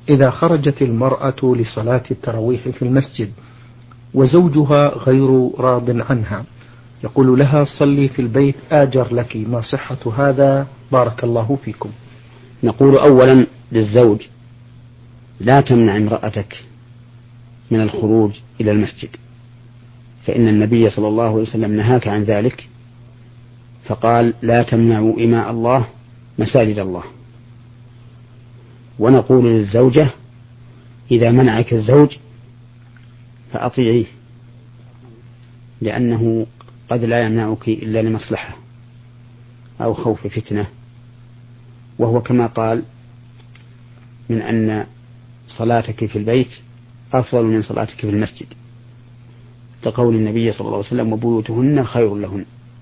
إذا خرجت المرأة لصلاة التراويح في المسجد وزوجها غير راض عنها، يقول لها صلي في البيت آجر لك، ما صحة هذا بارك الله فيكم؟ نقول أولا للزوج: لا تمنع امرأتك من الخروج إلى المسجد، فإن النبي صلى الله عليه وسلم نهاك عن ذلك، فقال: لا تمنعوا إماء الله مساجد الله. ونقول للزوجة: إذا منعك الزوج فأطيعيه، لأنه قد لا يمنعك إلا لمصلحة أو خوف فتنة، وهو كما قال من أن صلاتك في البيت أفضل من صلاتك في المسجد، لقول النبي صلى الله عليه وسلم: وبيوتهن خير لهن.